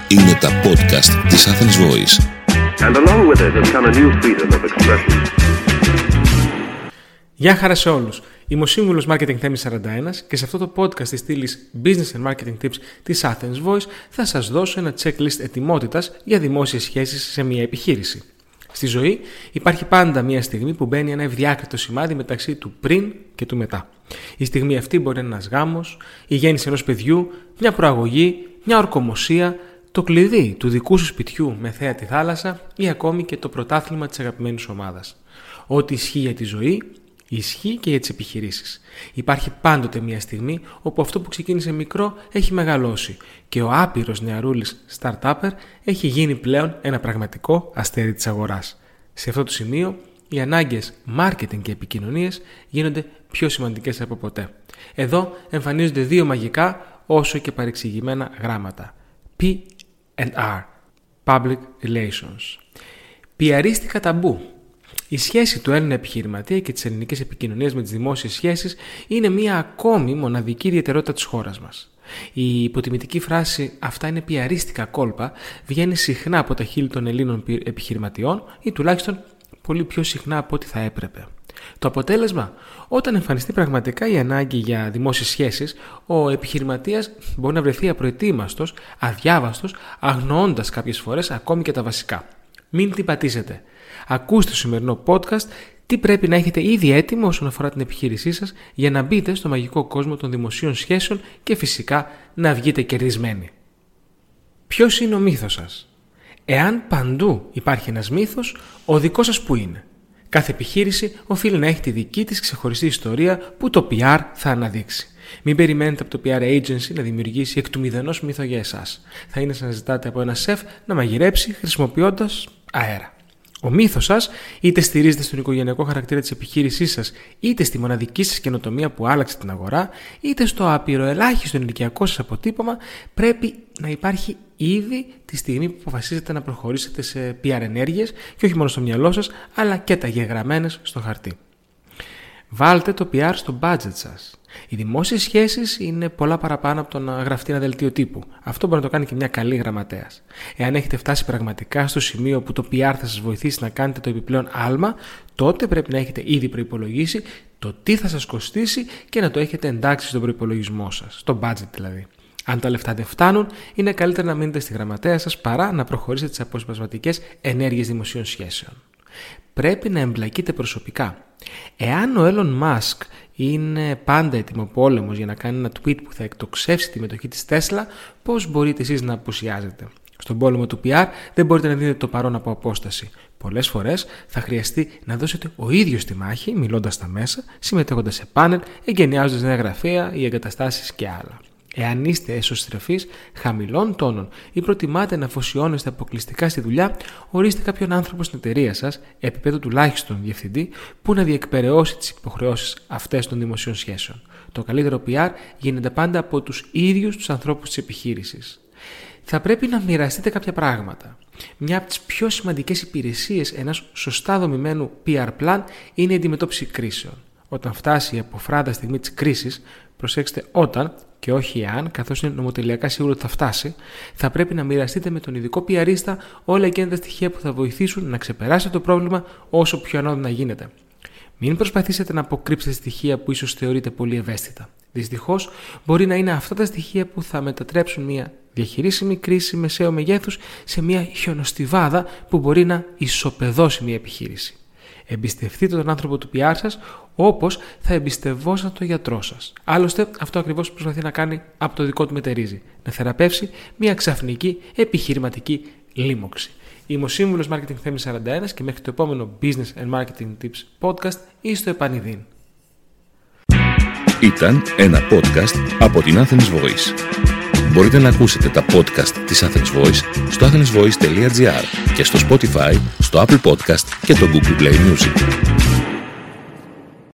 Είναι τα podcast της Athens Voice. And along with it has come a new freedom of expression. Γεια χαρά σε όλους. Είμαι ο σύμβουλος Marketing Θέμης 41 και σε αυτό το podcast της στήλης Business and Marketing Tips της Athens Voice θα σας δώσω ένα checklist ετοιμότητας για δημόσιες σχέσεις σε μια επιχείρηση. Στη ζωή υπάρχει πάντα μια στιγμή που μπαίνει ένα ευδιάκριτο σημάδι μεταξύ του πριν και του μετά. Η στιγμή αυτή μπορεί να είναι ένας γάμος, η γέννηση ενός παιδιού, μια προαγωγή, μια ορκομοσία, το κλειδί του δικού σου σπιτιού με θέα τη θάλασσα ή ακόμη και το πρωτάθλημα της αγαπημένης ομάδας. Ό,τι ισχύει για τη ζωή, ισχύει και για τις επιχειρήσεις. Υπάρχει πάντοτε μια στιγμή όπου αυτό που ξεκίνησε μικρό έχει μεγαλώσει και ο άπειρος νεαρούλης startupper έχει γίνει πλέον ένα πραγματικό αστέρι της αγοράς. Σε αυτό το σημείο οι ανάγκες marketing και επικοινωνίες γίνονται πιο σημαντικές από ποτέ. Εδώ εμφανίζονται δύο μαγικά όσο και παρεξηγημένα γράμματα. P&R, Public Relations. Πιαρίστικα ταμπού. Η σχέση του Έλληνα επιχειρηματία και της ελληνικής επικοινωνίας με τις δημόσιες σχέσεις είναι μια ακόμη μοναδική ιδιαιτερότητα της χώρας μας. Η υποτιμητική φράση «αυτά είναι πιαρίστικα κόλπα» βγαίνει συχνά από τα χείλη των Ελλήνων επιχειρηματιών ή τουλάχιστον πολύ πιο συχνά από ό,τι θα έπρεπε. Το αποτέλεσμα, όταν εμφανιστεί πραγματικά η ανάγκη για δημόσιες σχέσεις, ο επιχειρηματίας μπορεί να βρεθεί απροετοίμαστος, αδιάβαστος, αγνοώντας κάποιες φορές ακόμη και τα βασικά. Μην την πατήσετε. Ακούστε το σημερινό podcast τι πρέπει να έχετε ήδη έτοιμο όσον αφορά την επιχείρησή σας για να μπείτε στο μαγικό κόσμο των δημοσίων σχέσεων και φυσικά να βγείτε κερδισμένοι. Ποιος είναι ο μύθος σας? Εάν παντού υπάρχει ένας μύθος, ο δικός σας που είναι? Κάθε επιχείρηση οφείλει να έχει τη δική της ξεχωριστή ιστορία που το PR θα αναδείξει. Μην περιμένετε από το PR agency να δημιουργήσει εκ του μηδενός μύθο για εσάς. Θα είναι σαν να ζητάτε από ένα σεφ να μαγειρέψει χρησιμοποιώντας αέρα. Ο μύθος σας είτε στηρίζεται στον οικογενειακό χαρακτήρα της επιχείρησής σας, είτε στη μοναδική σας καινοτομία που άλλαξε την αγορά, είτε στο απειροελάχιστο ηλικιακό σας αποτύπωμα, πρέπει να υπάρχει ήδη τη στιγμή που αποφασίζετε να προχωρήσετε σε PR ενέργειες και όχι μόνο στο μυαλό σας, αλλά και ταγεγραμμένες στο χαρτί. Βάλτε το PR στο budget σας. Οι δημόσιες σχέσεις είναι πολλά παραπάνω από το να γραφτεί ένα δελτίο τύπου. Αυτό μπορεί να το κάνει και μια καλή γραμματέας. Εάν έχετε φτάσει πραγματικά στο σημείο που το PR θα σας βοηθήσει να κάνετε το επιπλέον άλμα, τότε πρέπει να έχετε ήδη προϋπολογίσει το τι θα σας κοστίσει και να το έχετε εντάξει στον προϋπολογισμό σας, στο budget δηλαδή. Αν τα λεφτά δεν φτάνουν, είναι καλύτερα να μείνετε στη γραμματέα σας παρά να προχωρήσετε τις αποσπασματικές ενέργειες δημοσίων σχέσεων. Πρέπει να εμπλακείτε προσωπικά. Εάν ο Elon Musk είναι πάντα έτοιμο πόλεμος για να κάνει ένα tweet που θα εκτοξεύσει τη μετοχή της Tesla, πώς μπορείτε εσείς να απουσιάζετε? Στον πόλεμο του PR δεν μπορείτε να δίνετε το παρόν από απόσταση. Πολλές φορές θα χρειαστεί να δώσετε ο ίδιος τη μάχη, μιλώντας στα μέσα, συμμετέχοντας σε πάνελ, εγκαινιάζοντας νέα γραφεία ή εγκαταστάσεις και άλλα. Εάν είστε εσωστρεφείς, χαμηλών τόνων ή προτιμάτε να αφοσιώνεστε αποκλειστικά στη δουλειά, ορίστε κάποιον άνθρωπο στην εταιρεία σας, επίπεδο τουλάχιστον διευθυντή, που να διεκπεραιώσει τις υποχρεώσεις αυτές των δημοσίων σχέσεων. Το καλύτερο PR γίνεται πάντα από τους ίδιους τους ανθρώπους της επιχείρησης. Θα πρέπει να μοιραστείτε κάποια πράγματα. Μια από τις πιο σημαντικές υπηρεσίες ενός σωστά δομημένου PR plan είναι η αντιμετώπιση κρίσεων. Όταν φτάσει η αποφράδα στιγμή της κρίσης, προσέξτε όταν και όχι εάν, καθώς είναι νομοτελειακά σίγουρο ότι θα φτάσει, θα πρέπει να μοιραστείτε με τον ειδικό πιαρίστα όλα εκείνα τα στοιχεία που θα βοηθήσουν να ξεπεράσετε το πρόβλημα όσο πιο ανώδυνα γίνεται. Μην προσπαθήσετε να αποκρύψετε στοιχεία που ίσως θεωρείτε πολύ ευαίσθητα. Δυστυχώς, μπορεί να είναι αυτά τα στοιχεία που θα μετατρέψουν μια διαχειρίσιμη κρίση μεσαίου μεγέθους σε μια χιονοστιβάδα που μπορεί να ισοπεδώσει μια επιχείρηση. Εμπιστευτείτε τον άνθρωπο του PR σας όπως θα εμπιστευόσατε τον γιατρό σας. Άλλωστε, αυτό ακριβώς προσπαθεί να κάνει από το δικό του μετερίζει. Να θεραπεύσει μια ξαφνική επιχειρηματική λίμωξη. Είμαι ο σύμβουλος Marketing Θέμης 41 και μέχρι το επόμενο Business and Marketing Tips podcast ή στο επανειδήν. Ήταν ένα podcast από την Athens Voice. Μπορείτε να ακούσετε τα podcast της Athens Voice στο athensvoice.gr και στο Spotify, στο Apple Podcast και το Google Play Music.